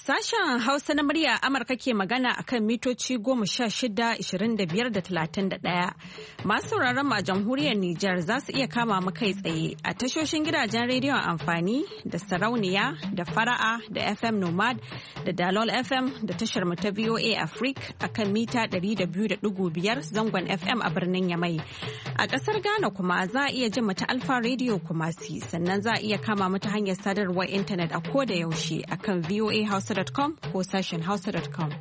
Sashen Hausa na murya Amurka ke magana a kan mitoci 16, 25 da 31. Masu sauraron mu a jamhuriyar Nijar za su iya kama mu kai tsaye a tashoshin gidajen rediyon amfani da sarauniya da fara'a da FM Nomad da Dalol FM da tashar mu ta VOA Africa a kan mita 200.5 zangon FM a birnin Yamai. A ƙasar Ghana kuma za a iya jin mu ta Alfa Radio Kumasi, sannan za a iya kama mu ta hanyar sadarwar intanet a koda yaushe a kan voahausa.com ko sashen hausa.com.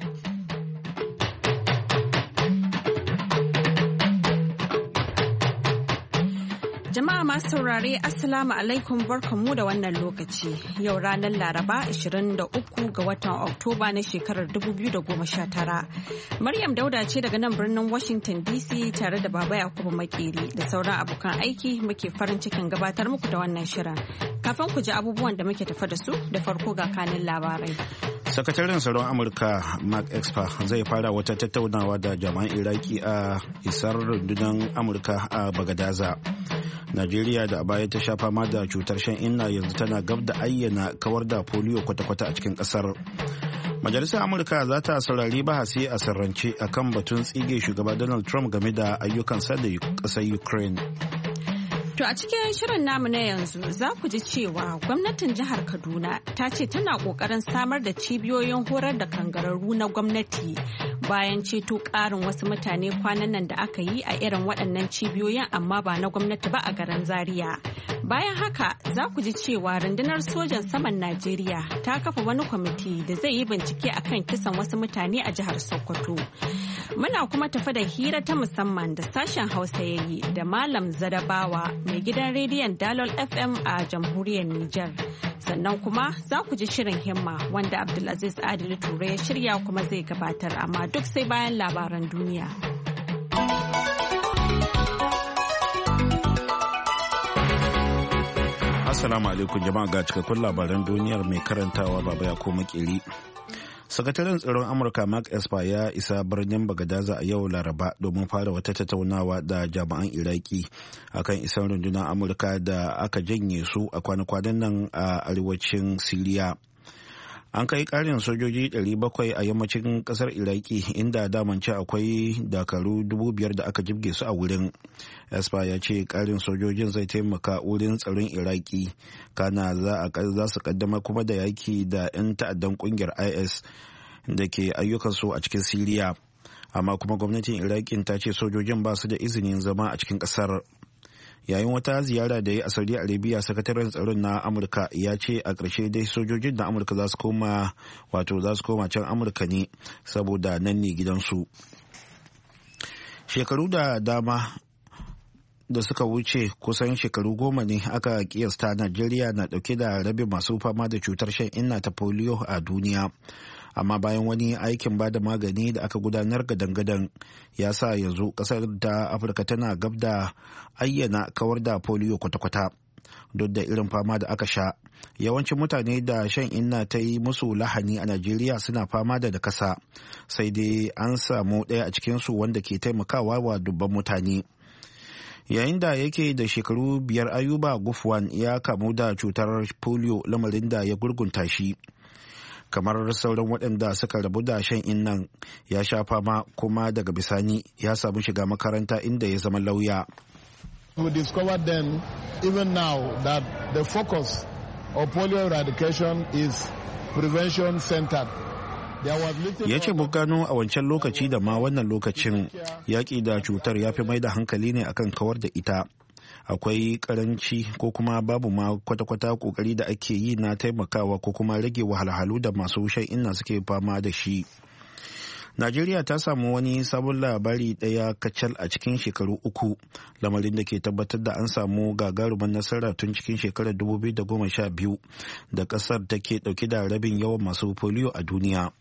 Jama'a masu saurare Assalamu alaikum, barkanmu da wannan lokaci. Yau ranar Laraba 23 ga watan Oktoba na shekarar 2019. Maryam Dauda ce daga nan birnin Washington DC tare da Baba Yakubu Makeri da sauran abokan aiki muke farin cikin gabatar muku da wannan shirin. Kafin ku ji abubuwan da muke tafa da su, da farko ga kanin labarai. Sakataren tsaron Amurka Mark Esper zai fara wata tattaunawa da jama'an Iraki a isar rundunar Amurka a Bagadaza. Najeriya da a baya ta sha fama da cutar shan inna yanzu tana gab da ayyana kawar da polio kwata-kwata a cikin kasar. Majalisar Amurka za ta saurari bahasi a sirrance akan batun tsige shugaba Donald Trump game da ayyukansa da ƙasar Ukraine. To a cikin shirin namu na yanzu za ku ji cewa gwamnatin jihar Kaduna ta ce tana ƙoƙarin samar da cibiyoyin horar da kangararru na gwamnati bayan ceto ƙarin wasu mutane kwanan nan da aka yi a irin waɗannan cibiyoyin amma ba na gwamnati ba a garin Zaria. Bayan haka za ku ji cewa rundunar sojan saman Najeriya ta kafa wani kwamiti da zai yi bincike akan kisan wasu mutane a jihar Sokoto. Muna kuma tafi da hira ta musamman da sashen Hausa ya yi da Malam Zadabawa mai gidan rediyon Dalol FM a jamhuriyar Nijar. Sannan kuma za ku ji shirin himma wanda Abdulaziz Adili Ture ya shirya kuma zai gabatar, amma duk sai bayan labaran duniya. Assalamu alaikum jama'a, ga cikakkun labaran duniyar mai karantawa Baba Yakubu Makeri. Sakataren tsaron Amurka Mark Esper ya isa birnin Bagadaza a yau Laraba domin fara wata tattaunawa da jami'an Iraki akan isan rundunar Amurka da aka janye su a kwana-kwanan nan a arewacin Siriya. An kai karin sojoji 700 a yammacin kasar Iraki, inda damance akwai dakaru 5,000 da aka jibge su a wurin. Esper ya ce karin sojojin zai taimaka wurin tsaron Iraki, kana za su kaddama kuma da yaki da 'yan ta'addan kungiyar IS da ke ayyukansu a cikin Siriya. Amma kuma gwamnatin Iraki ta ce sojojin ba su da izinin zama a cikin kasar. Yayin wata ziyara da ya a Saudi Arabia, sakataren tsaron na Amurka ya ce a ƙarshe dai sojojin da Amurka za su koma can Amurka ne saboda nan ne gidansu. Shekaru da dama da suka wuce, kusan shekaru 10 ne aka kiyasta Najeriya na dauke da rabin masu fama da cutar shan inna ta polio a duniya. Amma bayan wani aikin ba da magani da aka gudanar gadan-gadan ya sa yanzu kasar ta Afirka tana gab da ayyana kawar da polio kwata-kwata. Duk da irin fama da aka sha, yawancin mutane da shan inna ta yi musu lahani a Najeriya suna fama da nakasa, sai dai an samu ɗaya a cikinsu wanda ke taimakawa wa dubban mutane. Yayin da yake da shekaru 5, Ayuba Gufwan ya kamu da cutar polio, lamarin da ya gurgunta shi. Kamar sauran waɗanda suka rabu da shan innan, ya sha fama kuma daga bisani ya samu shiga makaranta inda ya zama lauya. We discovered then, even now, that the focus of polio eradication is prevention centered. Ya ce mun gano a wancan lokaci da ma wannan lokacin yaƙi da cutar ya fi mai da hankali ne akan kawar da ita. Akwai karanci ko kuma babu ma kwata-kwata kokari da ake yi na taimakawa ko kuma rage wahalhalu da masu shan inna suke fama da shi. Najeriya ta samu wani sabon labari ɗaya kacal a cikin shekaru 3, lamarin da ke tabbatar da an samu gagarumin nasara tun cikin shekarar 2012 da ƙasar take ɗauke da rabin yawan masu polio a duniya.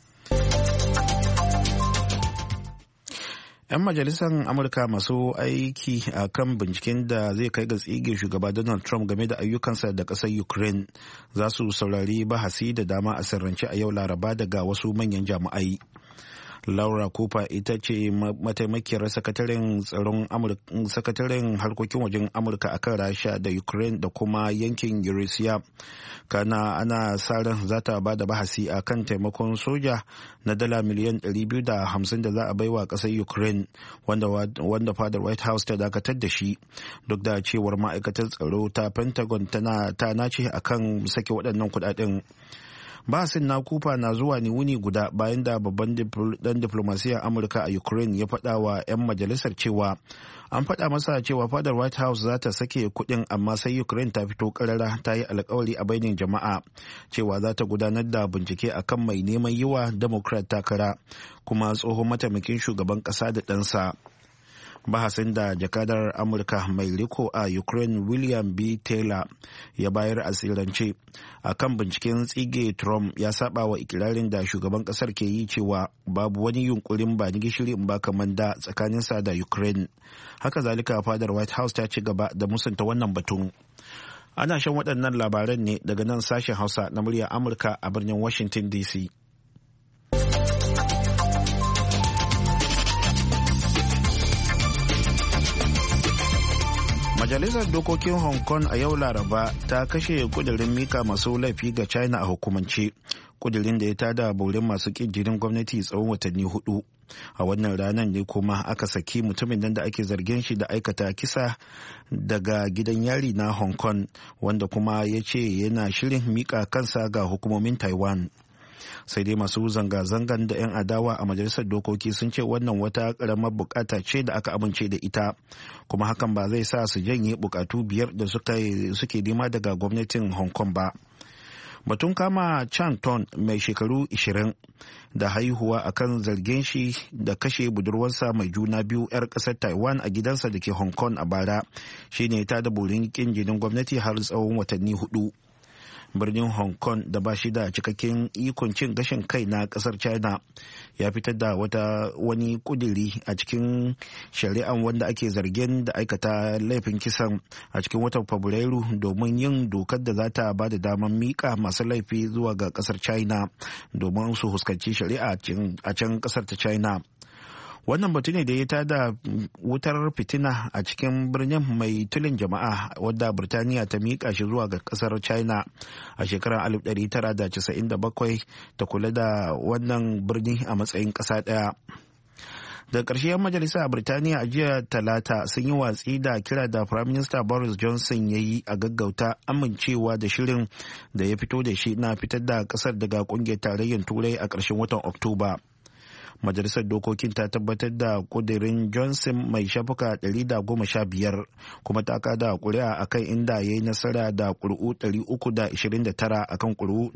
'Yan majalisar Amurka masu aiki a kan binciken da zai kai ga tsige shugaba Donald Trump game da ayyukansa da ƙasar Ukraine za su saurari bahasi da dama a sirrance a yau Laraba daga wasu manyan jami'ai. Laura Cooper ita ce mataimakiyar sakataren harkokin wajen Amurka akan Rasha da Ukraine da kuma yankin Eurasia. Kana ana sa ran za ta ba da bahasi a kan taimakon soja na dala miliyan 250 da za a baiwa ƙasar Ukraine wanda fadar White House ta dakatar da shi, duk da cewar ma'aikatar tsaro ta Pentagon ta nace akan sake waɗannan kuɗaɗen. Bahasin na Cooper na zuwa ne wuni guda bayan da babban dan diplomasiyyar Amurka a Ukraine ya faɗa wa 'yan majalisar cewa an faɗa masa cewa fadar White House za ta sake kuɗin, amma sai Ukraine ta fito ƙarara ta yi alkawari a bainin jama'a cewa za ta gudanar da bincike akan mai neman yi wa Democrat takara kuma tsohon mataimakin shugaban ƙasa da ɗansa. Bahasin da jakadar Amurka mai riko a Ukraine William B. Taylor ya bayar a sirrance a kan binciken tsige Trump ya saba wa ikirarin da shugaban kasar ke yi cewa babu wani yunkurin ba ni gishiri in ba kaman da tsakaninsa da Ukraine. Haka zalika fadar White House ta ci gaba da musanta wannan batun. Ana shan waɗannan labaran ne daga nan sashen Hausa na muryar Amurka a birnin Washington DC. Majalisar Dokokin Hong Kong a yau Laraba ta kashe kudirin mika masu laifi ga China a hukumance, kudirin da ya tada borin masu ƙirjirin gwamnati tsawon watanni 4. A wannan ranar ne kuma aka saki mutumin nan da ake zargin shi da aikata kisa daga gidan yari na Hong Kong, wanda kuma ya ce yana shirin mika kansa ga hukumomin Taiwan. Sai dai masu zanga-zangan da 'yan adawa a majalisar dokoki sun ce wannan wata karamar bukata ce da aka amince da ita, kuma hakan ba zai sa su janye bukatu 5 da suke nema daga gwamnatin Hong Kong ba. Batun kama Chan Ton mai shekaru 20 da haihuwa akan zargin shi da kashe budurwarsa mai juna biyu 'yar kasar Taiwan a gidansa da ke Hong Kong a bara shine ta da burin kin jinin gwamnati har tsawon watanni 4. Birnin Hong Kong da ba shi da cikakken ikon cin gashin kai na kasar China ya fitar da wani kudiri a cikin shari'an wanda ake zargin da aikata laifin kisan a cikin watan Fabrairu domin yin dokar da za ta ba da damar mika masu laifi zuwa ga kasar China domin su huskanci shari'a a can kasar ta China. Wannan batu ne da ya tada wutar fitina a cikin birnin mai tulin jama'a wadda Birtaniya ta miƙa shi zuwa ga ƙasar China a shekarar 1997 ta kula da wannan birni a matsayin ƙasa ɗaya. Da ƙarshe 'yan majalisa a Birtaniya a jiya Talata sun yi watsi da kira da Prime Minister Boris Johnson ya yi a gaggauta amincewa da shirin da ya fito da shi na fitar da ƙasar daga ƙungiyar tarayyar Turai a ƙarshen watan Oktoba. Majalisar Dokokin ta tabbatar da kudirin Johnson mai shafuka 115 kuma ta kada kuri'a akan inda ya yi nasara da kuri'u 329 akan kuri'u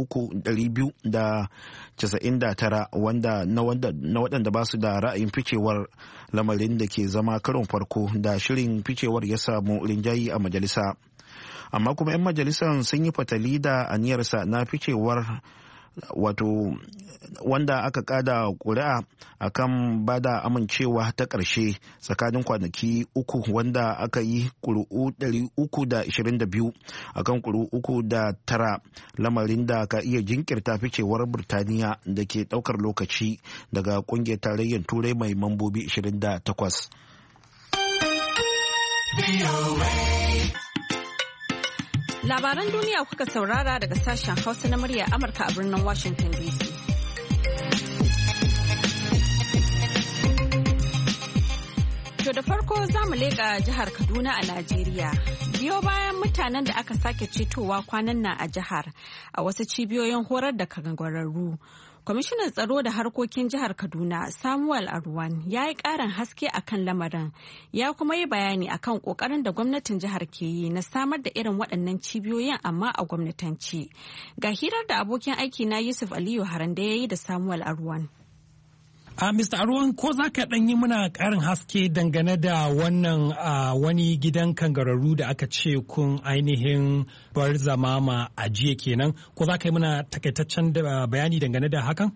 299 na waɗanda ba su da ra'ayin ficewar, lamarin da ke zama karon farko da shirin ficewar ya samu rinjayi a majalisa. Amma kuma 'yan majalisar sun yi fatali da aniyarsa na ficewar, wato wanda aka kada kuri'a akan bada amincewa ta ƙarshe tsakanin kwanaki 3 wanda aka yi kuri'u 322 akan kuri'u 309, lamarin da ka iya jinkirta ficewar Birtaniya da ke ɗaukar lokaci daga ƙungiyar tarayyar Turai mai mambobi 28. Labaran duniya kuka saurara daga sashen Hausa na murya Amurka a birnin Washington DC. To da farko za mu leƙa jihar Kaduna a Najeriya. Biyo bayan mutanen da aka sake cetowa kwanan nan a jihar a wasu cibiyoyin horar da kangararru. Kwamishinan tsaro da harkokin jihar Kaduna Samuel Arwan ya yi ƙarin haske a kan lamarin, ya kuma yi bayani a kan ƙoƙarin da gwamnatin jihar ke yi na samar da irin waɗannan cibiyoyin amma a gwamnatanci. Ga hirar da abokin aiki na Yusuf Aliyu Harande ya yi da Samuel Arwan. Mr. Arwan, ko za ka ɗan yi muna ƙarin haske dangane da wannan wani gidan kangararru da aka ce kun ainihin bar zamama a jiya kenan, ko za ka yi muna takaitaccen bayani dangane da hakan?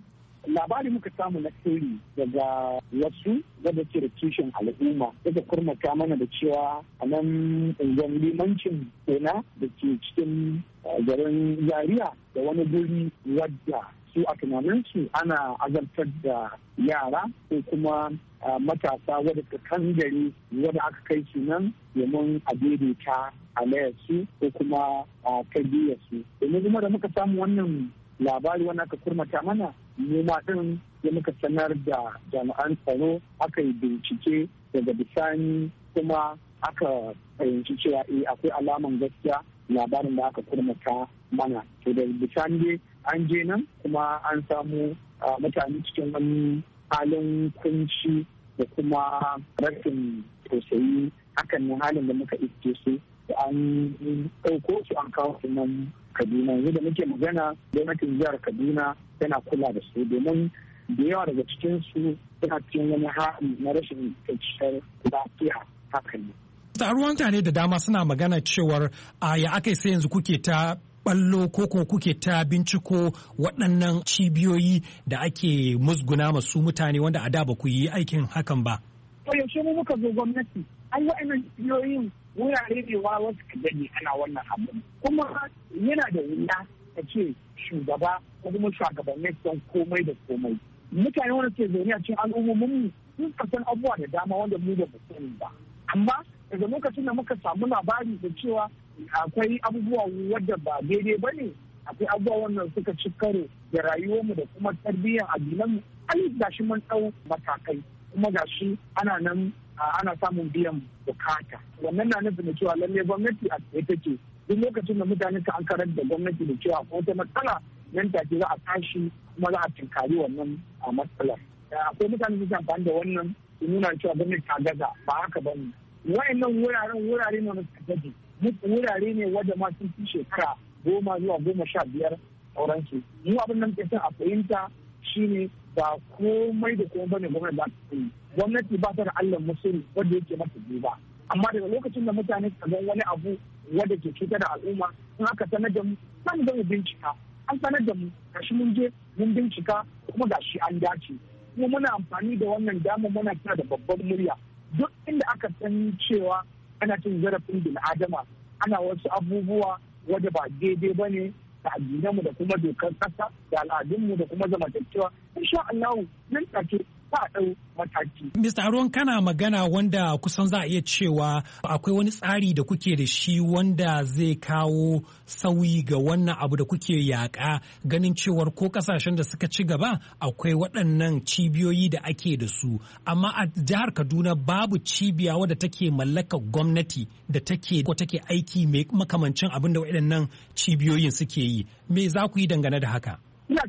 labari muka samu na sirri daga wasu wadda ke da kishin al'umma daga kurmata mana da cewa a nan unguwar limancin kona da ke cikin garin Zaria da wani guri wadda su a tunaninsu ana azabtar da yara ko kuma matasa wadda ka kan gari wadda aka kai su nan domin a daidaita alayarsu ko kuma a tarbiyyarsu. Domin kuma da muka samu wannan labari wanda aka kurmata mana mu ma din da muka sanar da jami'an tsaro aka yi bincike daga bisani kuma aka fahimci cewa akwai alaman gaskiya labarin da aka kurmata mana. To da bisani dai an je nan kuma an samu mutane cikin wani halin kunci da kuma rashin tausayi. Hakan ne halin da muka iske su an ɗauko su an kawo su nan Kaduna. Yanzu da muke magana gwamnatin jihar Kaduna tana kula da su domin da yawa daga cikin su suna cikin wani hali na rashin cikakkiyar lafiya. Hakan ne. Taruwan mutane da dama suna magana cewar ya aka sai yanzu kuke ta ballo ko kuke ta binciko waɗannan cibiyoyi da ake musguna masu mutane wanda a da ba ku yi aikin hakan ba. To yaushe mu muka zo gwamnati an waɗannan cibiyoyin wurare ne wa wasu ka gani ana wannan abu kuma yana da wuya a ce shugaba ko kuma shugabanni don komai da komai. Mutane wanda ke zaune a cikin al'ummomin mu sun san abubuwa da dama wanda mu da mu sani ba. Amma daga lokacin da muka samu labari da cewa akwai abubuwa wadda ba daidai ba ne, akwai abubuwa wannan suka ci karo da rayuwarmu da kuma tarbiyyar addinanmu, ai gashi mun ɗau matakai kuma gashi ana nan ana samun biyan bukata. Wannan na nufin da cewa lallai gwamnati a tsaye take. Duk lokacin da mutane ka an karar da gwamnati da cewa ko wata matsala nan take za a tashi kuma za a tinkari wannan matsalar. Akwai mutane da ke amfani da wannan su nuna cewa gwamnati ta gaza, ba haka ba ne. Wayannan wurare ne na gaji. Wurare ne wadda ma sun fi shekara 10 zuwa 15 sauransu. Mu abin nan ke son a fahimta shine ba komai da komai bane gwamnati za ta yi. Gwamnati ba ta da Allah musulmi wanda yake mata ba. Amma daga lokacin da mutane ka ga wani abu wanda ke cutar da al'umma in aka sanar da mu san da mu bincika. An sanar da mu gashi mun je mun bincika kuma gashi an dace. Kuma muna amfani da wannan damar muna kira da babban murya. Duk inda aka san cewa ana cin zarafin bil'adama ana wasu abubuwa wadda ba daidai ba ne da addinanmu da kuma dokar ƙasa da al'adunmu da kuma zamantakewa insha Allah nan take ba a ɗau mataki. Mr. Aruwan kana magana wanda kusan za a iya cewa akwai wani tsari da kuke da shi wanda zai kawo sauyi ga wannan abu da kuke yaƙa ganin cewar ko kasashen da suka ci gaba akwai waɗannan cibiyoyi da ake da su amma a jihar Kaduna babu cibiya wadda take mallakar gwamnati da take aiki mai makamancin abin da waɗannan cibiyoyin suke yi. Me za ku yi dangane da haka? Ina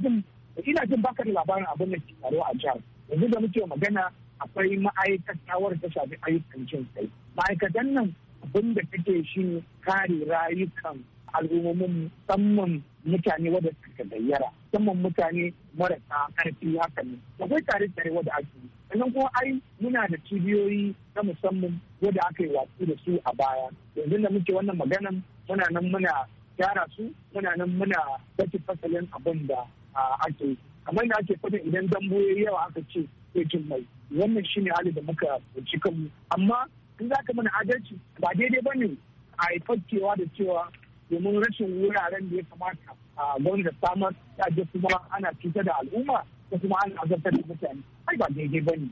jin baka da labarin abin da ke faruwa a jihar. Yanzu da muke magana akwai ma'aikata wadda ta shafi ayyukan jin kai. Ma'aikatan nan abin da take shi kare rayukan al'ummomin musamman mutane wadda suka gayyara, musamman mutane marasa karfi haka ne. Akwai tare wadda ake yi. Sannan kuma muna da cibiyoyi na musamman wadda aka yi watsi da su a baya. Yanzu da muke wannan maganan muna nan muna gyara su, muna nan muna sake fasalin abin da ake yi. Kamar da ake fadin idan dambu ya yawa aka ce sai jin mai, wannan shi ne hali da muka ci kanmu. Amma in za ka mana adalci ba daidai ba ne a haifakewa da cewa domin rashin wuraren da ya kamata a gwamnati samar da je kuma ana cutar da al'umma ko kuma ana azabtar da mutane, ai ba daidai ba ne.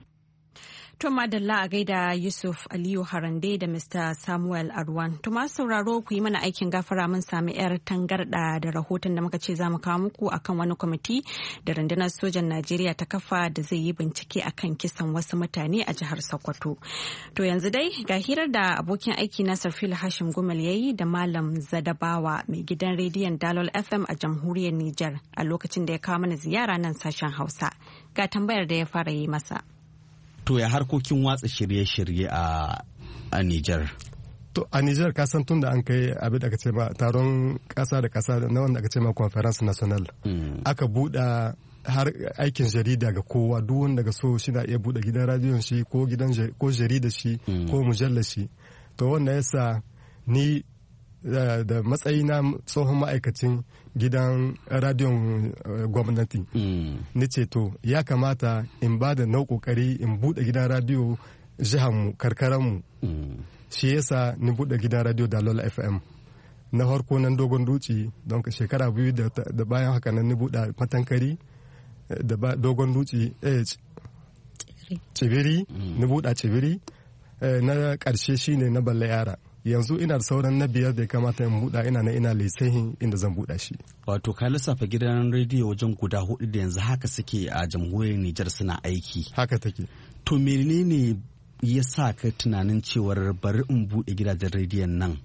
To madalla a gaida Yusuf Aliyu Harande da Mr. Samuel Arwan. To masu sauraro ku yi mana aikin gafara mun sami yar tangarda da rahoton da muka ce za mu kawo muku akan wani kwamiti da rundunar sojan Najeriya ta kafa da zai yi bincike akan kisan wasu mutane a jihar Sokoto. To yanzu dai ga hirar da abokin aiki na Sarfil Hashim Gumal yayi da Malam Zadabawa mai gidan rediyon Dalol FM a jamhuriyar Nijar a lokacin da ya kawo mana ziyara nan sashen Hausa. Ga tambayar da ya fara yi masa. To ya harkokin watsa shirye-shirye a Nijar? To a Nijar ka san tun da an kai abin da aka ce ma taron kasa da kasa na wanda aka ce ma conference national aka buɗa har aikin jarida ga kowa, duk wanda ga so shi na iya buɗe gidan radiyon shi ko jarida shi ko mujallar shi. To wanda yasa ni da matsayi na tsohon ma'aikacin gidan radiyon gwamnati ni ce to ya kamata in ba da nau kokari in bude gidan radiyo jihanmu karkaranmu shi yasa ni bude gidan radiyo Dalol FM na harko nan Dogon Duci don shekara 2 da bayan haka nan ni bude Matankari da Dogon Duci Cibiri ni bude Cibiri na karshe shine na Balle Yara. Yanzu ina da sauran na 5 da ya kamata in buɗa ina lisahin inda zan buɗa shi. Wato ka lissafa gidan rediyo wajen guda 4 da yanzu haka suke a jamhuriyar Nijar suna aiki. Haka take. To menene ya sa ka tunanin cewar bari in buɗe gidajen rediyon nan?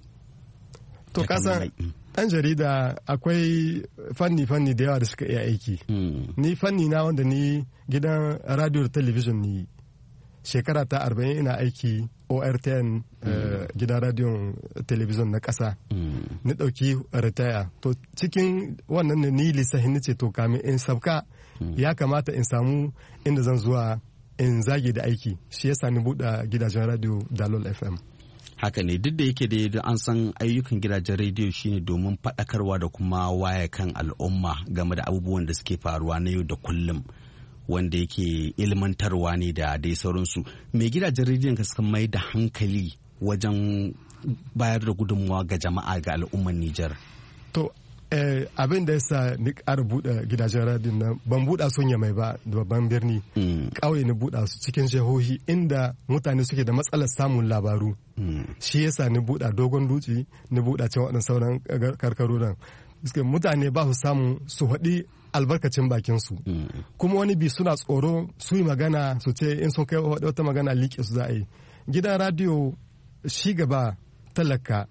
To kasan ɗan jarida akwai fanni da yawa da suka iya aiki. Ni fanni na wanda ni gidan radio da television ni shekara ta 40 ina aiki ORTN gidan radiyon television na ƙasa ni ɗauki ritaya to cikin wannan ne ni lissahin ce to kamin in sabka ya kamata in samu inda zan zuwa in zage da aiki shi yasa ni buɗe gidajen radio Dalol FM. Haka ne duk da yake da an san ayyukan gidajen rediyo shine domin faɗakarwa da kuma waya kan al'umma game da abubuwan da suke faruwa na yau da kullum. Wanda yake ilmantarwa ne da dai sauransu. Me gidajen rediyon ka suka mai da hankali wajen bayar da gudunmawa ga jama'a ga al'ummar Nijar? To abin da yasa ni ƙara buɗe gidajen rediyon nan ban buɗa sun mai ba da babban birni ƙauye ni buɗa su cikin jihohi inda mutane suke da matsalar samun labaru shi yasa ni buɗa Dogon Dutse ni buɗa can waɗannan sauran karkaru nan mutane ba su samu su haɗi albarkacin bakinsu kuma wani bi suna tsoro su yi magana su ce in sun kai wata magana liƙe su za a yi. Gidan radiyo shi gaba talaka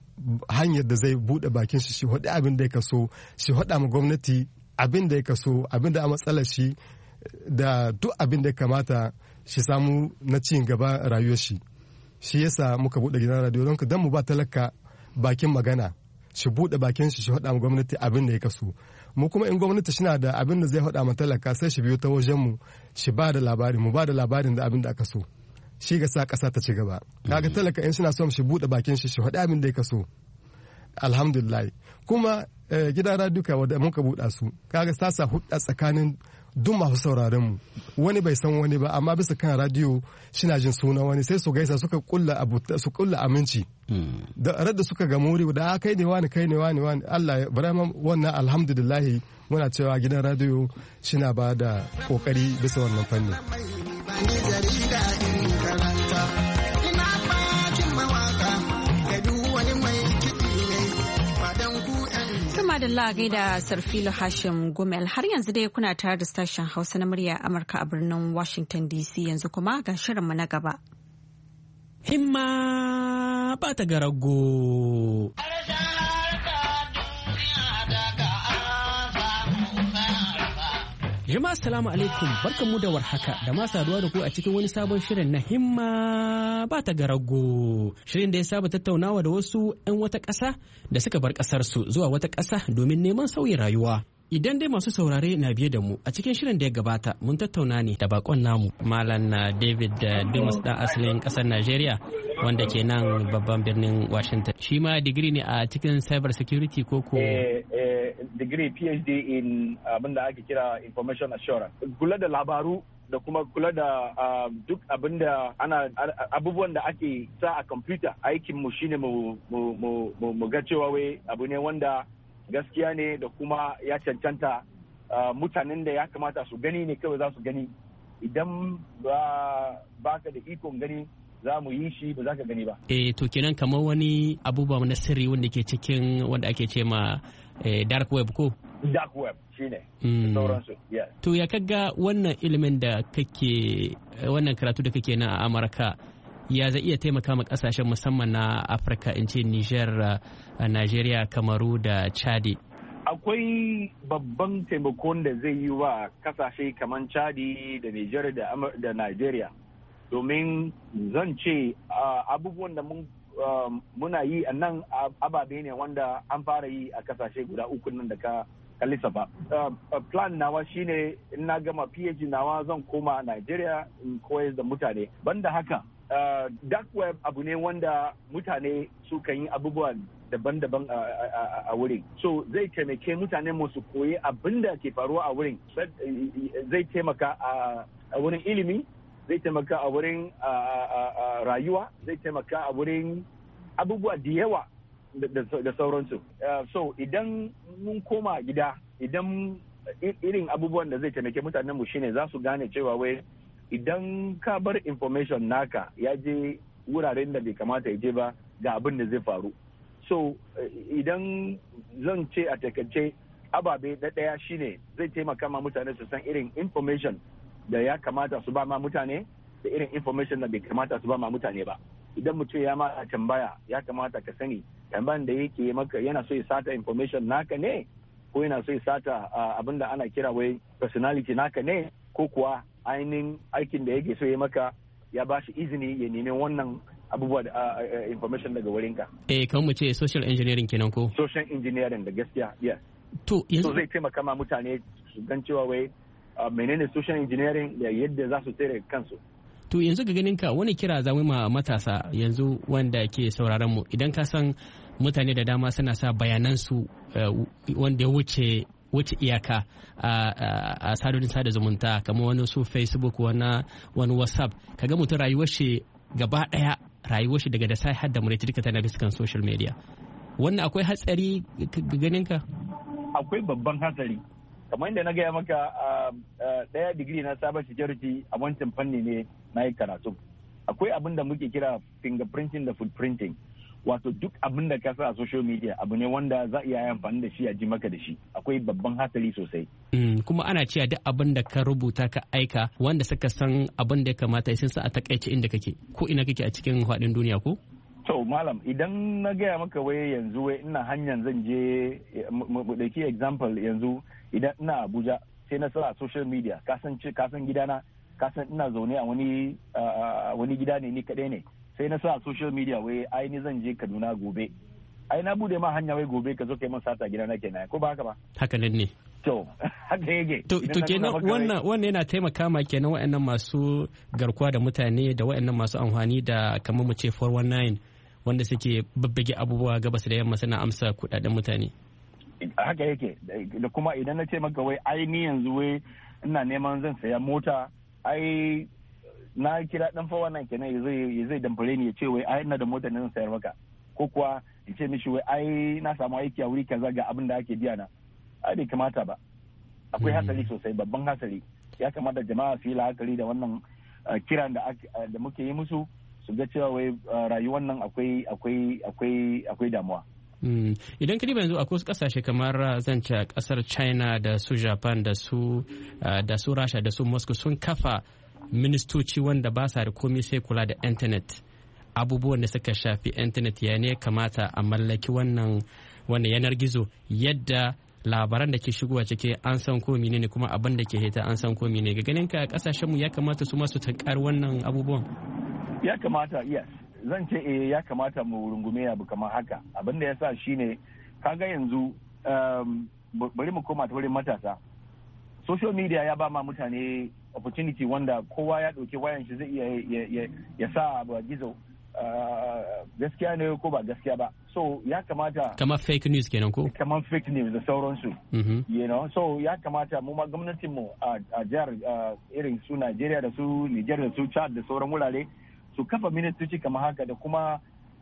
hanyar da zai buɗe bakin shi haɗi abin da ya kaso shi haɗa ma gwamnati abin da ya kaso abin da a matsalar shi da duk abin da ya kamata shi samu na cin gaba rayuwar shi yasa muka buɗe gidan radiyo don mu ba talaka bakin magana shi buɗe bakin shi haɗa ma gwamnati abin da ya kaso mu kuma in gwamnati shina da abin da zai haɗa ma talaka sai shi biyo ta wajen mu shi ba da labari mu ba da labarin da abin da aka so shi ga sa ƙasa ta ci gaba kaga talaka in suna son shi buɗe bakin shi haɗa abin da ya kaso alhamdulillah kuma gidan raduka wadda muka buɗa su kaga sasa hudda tsakanin duk masu sauraron mu wani bai san wani ba amma bisa kan radiyo shina jin suna wani sai su gaisa suka kulla aminci da radda suka ga muri da kai ne wani Allah ya bar wannan alhamdulillah muna cewa gidan radiyo shina ba da kokari bisa wannan fanni. Madalla gaida Sarfilo Hashim Gumel har yanzu dai kuna tare da sashen Hausa na murya Amurka a birnin Washington DC yanzu kuma ga shirinmu na gaba. Himma ba ta garago. Jama'a assalamu alaikum barkanmu da warhaka da ma saduwa da ku a cikin wani sabon shirin na himma ba ta garago. Shirin da ya saba tattaunawa da wasu 'yan wata ƙasa da suka bar ƙasarsu zuwa wata ƙasa domin neman sauyin rayuwa. Idan dai masu saurare na biye da mu a cikin shirin da ya gabata mun tattauna ne da bakon namu Malam David Dumas dan asalin ƙasar Najeriya wanda ke nan babban birnin Washington. Shi ma digiri ne a cikin cyber security ko degree PhD in abin da ake kira information assurance. Kula da labaru da kuma kula da duk abin da abubuwan da ake sa a computer. Aikin mu shine mu ga cewa wai abu ne wanda gaskiya ne da kuma ya cancanta mutanen da ya kamata su gani ne kawai za su gani. Idan ba ka da ikon gani za mu yi shi ba za ka gani ba. To kenan kamar wani abubuwa na sirri wanda ke cikin wanda ake ce ma dark web ko? Dark web shine. Sauransu. To ya kaga wannan ilimin da kake wannan karatu da kake na a Amurka ya zai iya taimaka ma kasashen musamman na Afirka in ce Niger, Nigeria, Kamaru da Chadi. Akwai babban taimakon da zai yi wa kasashe kamar Chadi da Niger da Nigeria. Domin zan ce abubuwan da muna yi a nan ababe ne wanda an fara yi a kasashe guda uku nan da ka lissafa. Plan nawa shine in na gama PhD nawa zan koma Nigeria in koyar da mutane. Banda haka dark web abu ne wanda mutane suka yi abubuwa daban-daban a wurin. So zai taimake mutane mu su koyi abin da ke faruwa a wurin. Zai taimaka a wurin ilimi, zai taimaka a wurin rayuwa, zai taimaka a wurin abubuwa da yawa da sauransu. So idan mun koma gida, idan irin abubuwan da zai taimake mutanen mu shine za su gane cewa wai idan ka bar information naka ya je wuraren da bai kamata ya je ba ga abin da zai faru. So idan zan ce a takaice ababe da ɗaya shine zai taimaka ma mutane su san irin information da ya kamata su ba ma mutane da irin information da bai kamata su ba ma mutane ba. Idan mutum ya ma tambaya ya kamata ka sani tambayan da yake maka yana so ya sata information naka ne ko yana so ya sata abin da ana kira wai personality naka ne ko kuwa ainihin aikin da yake so ya maka ya ba shi izini ya nemi wannan abubuwa da information daga wurinka. Kan mu ce social engineering kenan ko? Social engineering da gaskiya, yes. To zai taimaka ma mutane su gan cewa wai menene social engineering da yadda za su tsere kansu. To yanzu ga ganin ka wani kira za mu ma matasa yanzu wanda ke sauraron mu idan ka san mutane da dama suna sa bayanansu wanda ya wuce iyaka a sadodin sada zumunta kamar wani su Facebook wani WhatsApp kaga mutum rayuwar shi gaba daya rayuwar shi daga da sai har da mureti duka tana bisa kan social media. Wannan akwai hatsari ga ganin ka? Akwai babban hatsari. Kamar inda na gaya maka daya digiri na cyber security a wancan fanni ne na yi karatu. Akwai abin da muke kira fingerprinting da footprinting. Wato duk abin da ka sa a social media abu ne wanda za a iya amfani da shi a ji maka da shi. Akwai babban hatsari sosai. Kuma ana cewa duk abin da ka rubuta ka aika wanda suka san abin da ya kamata sun sa a takaice inda kake ko ina kake a cikin faɗin duniya ko? To malam idan na gaya maka wai yanzu wai ina hanyar zan je mu ɗauki example yanzu idan ina Abuja sai na sa a social media ka san gidana ka san ina zaune a wani gida ne ni kaɗai ne. Sai na sa a social media wai ai ni zan je Kaduna gobe. Ai na bude ma hanya wai gobe ka zo kai min sata gida na kenan ko ba haka ba? Haka nan ne. To haka yake. To kenan wannan yana taimaka ma kenan waɗannan masu garkuwa da mutane da waɗannan masu amfani da kamar mu ce 419 wanda suke babbage abubuwa gabas da yamma suna amsa kuɗaɗen mutane. Haka yake da kuma idan na ce maka wai ai ni yanzu wai ina neman zan saya mota ai na kira dan fa wannan kenan ya zai damfare ni ya ce wai ai ina da motar nan sayar maka ko kuwa ya ce mishi wai ai na samu aiki a wuri kaza ga abin da ake biya na ai bai kamata ba. Akwai hatsari sosai babban hatsari. Ya kamata jama'a su yi la'akari da wannan kiran da muke yi musu su ga cewa wai rayuwar nan akwai damuwa. Idan ka yanzu akwai wasu kasashe kamar zance kasar China da su Japan da su Rasha da su Moscow sun kafa ministoci wanda ba sa da komai sai kula da intanet abubuwan da suka shafi intanet ya ne kamata a mallaki wannan yanar gizo yadda labaran da ke shigowa ciki an san ko ne kuma abin da ke hita an san ko ne ga ganin ka kasashen mu ya kamata su masu tankar wannan abubuwan. Ya kamata yes zan ce ya kamata mu rungume abu kamar haka abin da yasa shine kaga yanzu bari mu koma ta wurin matasa. Social media ya ba ma mutane opportunity wanda kowa ya ɗauki wayan shi zai iya ya sa abu a gizo gaskiya ne ko ba gaskiya ba. So ya kamata kamar fake news kenan ko? Kamar fake news da sauransu. You know, so ya kamata mu ma gwamnatin mu a jihar irin su Najeriya da su Niger da su Chad da sauran wurare su kafa ministoci kamar haka da kuma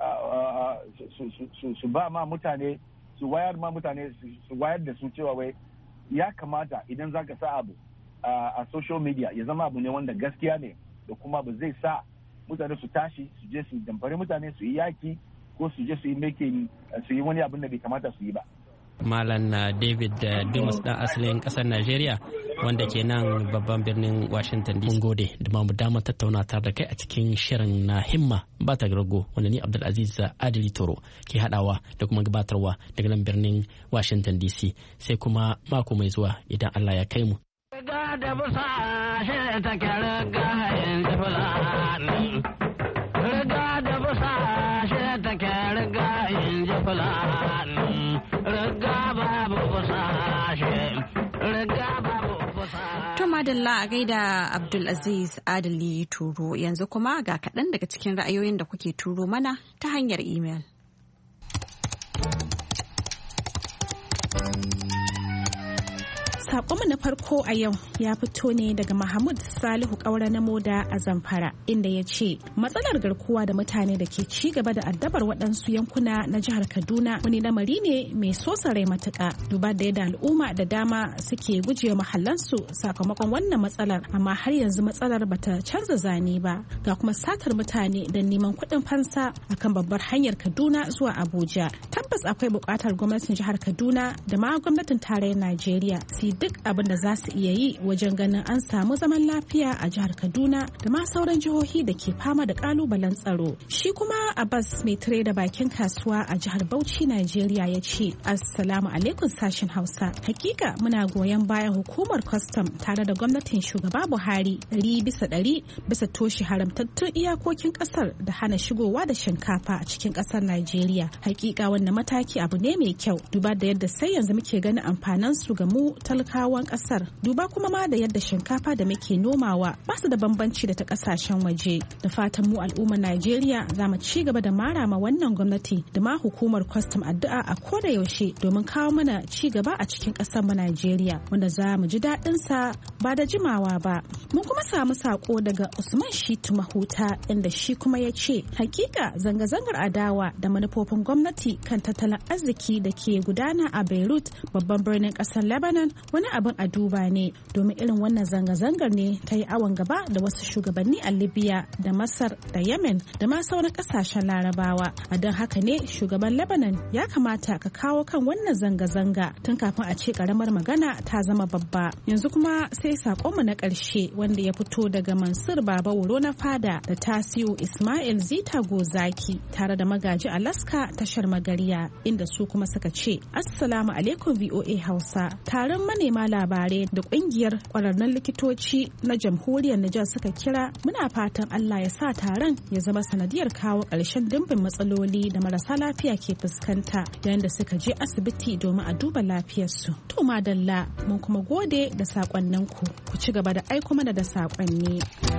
su ba ma mutane su wayar da su cewa wai ya kamata idan zaka sa abu a social media ya zama abu ne wanda gaskiya ne da kuma ba zai sa mutane su tashi su je su damfari mutane su yi yaki ko su je su yi wani abin da bai kamata su yi ba. Malam David Dumas dan asalin kasar Najeriya wanda ke nan babban birnin Washington DC. Mun gode da mamu damar tattauna tare da kai a cikin shirin na himma ba ta rago wanda ni Abdulaziz Adili Toro ke hadawa da kuma gabatarwa daga nan birnin Washington DC sai kuma mako mai zuwa idan Allah ya kai mu. Riga da busa shi ta riga yanzu fulani. Riga da busa shi ta riga yanzu fulani. Riga babu busa shi. Riga babu busa. To madalla a gaida Abdulaziz Adili Turo yanzu kuma ga kaɗan daga cikin ra'ayoyin da kuke turo mana ta hanyar imel. Sakonmu na farko a yau ya fito ne daga Mahmud Salihu Kaura na Moda a Zamfara, inda ya ce matsalar garkuwa da mutane da ke ci gaba da addabar waɗansu yankuna na jihar Kaduna wani lamari ne mai sosa rai matuƙa, duba da yadda al'umma da dama suke gujewa mahallansu sakamakon wannan matsalar, amma har yanzu matsalar bata canza zane ba, ga kuma satar mutane don neman kuɗin fansa akan babbar hanyar Kaduna zuwa Abuja. Tabbas akwai buƙatar gwamnatin jihar Kaduna da ma gwamnatin tarayyar Najeriya su duk abin da za su iya yi wajen ganin an samu zaman lafiya a jihar Kaduna da ma sauran jihohi da ke fama da kalubalen tsaro. Shi kuma Abbas mai tire da bakin kasuwa a jihar Bauchi, Najeriya ya ce, Assalamu alaikum sashen Hausa. Hakika muna goyon bayan hukumar kwastam tare da gwamnatin shugaba Buhari 100% bisa toshe haramtattun iyakokin kasar da hana shigowa da shinkafa a cikin kasar Najeriya. Hakika wannan mataki abu ne mai kyau, duba da yadda sai yanzu muke ganin amfanin su ga mu talakawan kasar, duba kuma ma da yadda shinkafa da muke nomawa ba su da bambanci da ta kasashen waje. Da fatan mu al'ummar Najeriya za mu ci gaba da mara ma wannan gwamnati da ma hukumar kwastam addu'a a koda yaushe domin kawo mana ci gaba a cikin kasar mu Najeriya, wanda za mu ji daɗin sa ba da jimawa ba. Mun kuma samu sako daga Usman Shitu Mahuta, inda shi kuma ya ce hakika zanga-zangar adawa da manufofin gwamnati kan tattalin arziki da ke gudana a Beirut, babban birnin kasar Lebanon, wani abin a duba ne, domin irin wannan zanga-zangar ne ta yi awon gaba da wasu shugabanni a Libya da Masar da Yemen da ma sauran kasashen Larabawa. A don haka ne shugaban Lebanon ya kamata ka kawo kan wannan zanga-zanga tun kafin a ce karamar magana ta zama babba. Yanzu kuma sai sakonmu na ƙarshe wanda ya fito daga Mansur Baba Wuro na Fada da Tasiu Ismail Zita Gozaki tare da Magaji Alaska tashar Magariya, inda su kuma suka ce Assalamu alaikum VOA Hausa. Taron manema labarai da kungiyar kwararrun likitoci na jamhuriyar Nijar suka kira, muna fatan Allah ya sa taron ya zama sanadiyar kawo ƙarshen dimbin matsaloli da marasa lafiya ke fuskanta yayin da suka je asibiti domin a duba lafiyarsu. To madalla, mun kuma gode da sakonninku. Ku ci gaba da aiko mana da sakonni.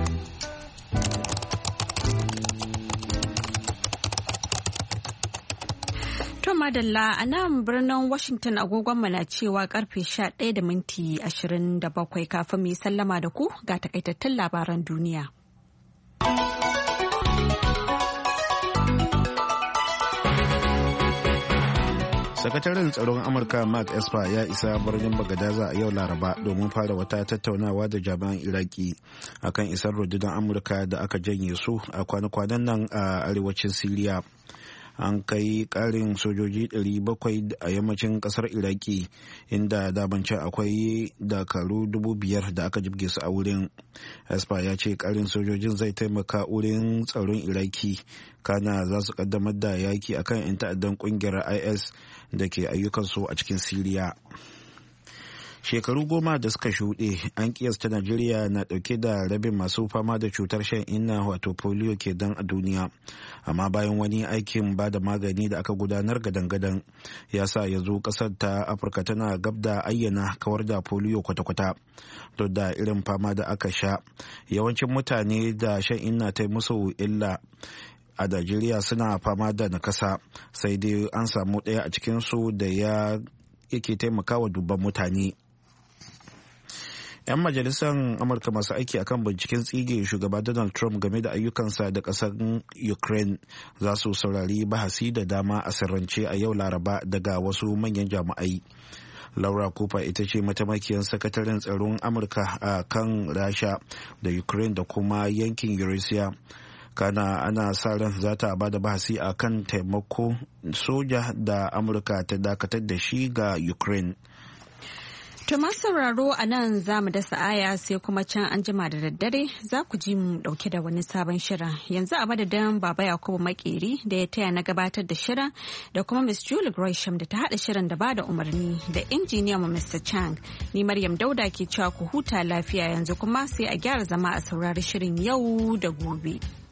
Madalla a nan birnin Washington agogonmu na cewa karfe 11:27 kafin mu yi sallama da ku ga takaitattun labaran duniya. Sakataren tsaron Amurka Mark Esper ya isa birnin Bagadaza a yau Laraba domin fara wata tattaunawa da jami'an Iraki akan isar rundunar Amurka da aka janye su a kwana-kwanan nan a arewacin Siriya. An kai karin sojoji 700 a yammacin kasar Iraki, inda dabanci akwai dakaru 5,000 da aka jibge su a wurin. Esper ya ce karin sojojin zai taimaka wurin tsaron Iraki, kana za su kaddamar da yaki akan 'yan ta'addan kungiyar IS da ke ayyukansu a cikin Siriya. Shekaru 10 da suka shuɗe, an kiyasta Najeriya na ɗauke da rabin masu fama da cutar shan inna wato polio ke dan a duniya. Amma bayan wani aikin ba da magani da aka gudanar gadan-gadan ya sa yanzu ƙasar ta Afirka tana gab da ayyana kawar da polio kwata-kwata. Duk da irin fama da aka sha, yawancin mutane da shan inna ta musu illa a Najeriya suna fama da nakasa, sai dai an samu ɗaya a cikinsu da yake taimakawa dubban mutane. 'Yan majalisar Amurka masu aiki akan binciken tsige shugaba Donald Trump game da ayyukansa da ƙasar Ukraine za su saurari bahasi da dama a sirrance a yau Laraba daga wasu manyan jami'ai. Laura Cooper ita ce mataimakiyar sakataren tsaron Amurka a kan Rasha da Ukraine da kuma yankin Eurasia. Kana ana sa ran za ta ba da bahasi a kan taimako soja da Amurka ta dakatar da shi ga Ukraine. To masu sauraro a nan za mu dasa aya sai kuma can an jima da daddare za ku ji mu dauke da wani sabon shirin. Yanzu a madadin Baba Yakubu Makeri da ya taya na gabatar da shirin da kuma Miss Julie Gresham da ta haɗa shirin da ba da umarni da injiniyan mu Mr. Chang. Ni Maryam Dauda ke cewa ku huta lafiya yanzu kuma sai a gyara zama a saurari shirin yau da gobe.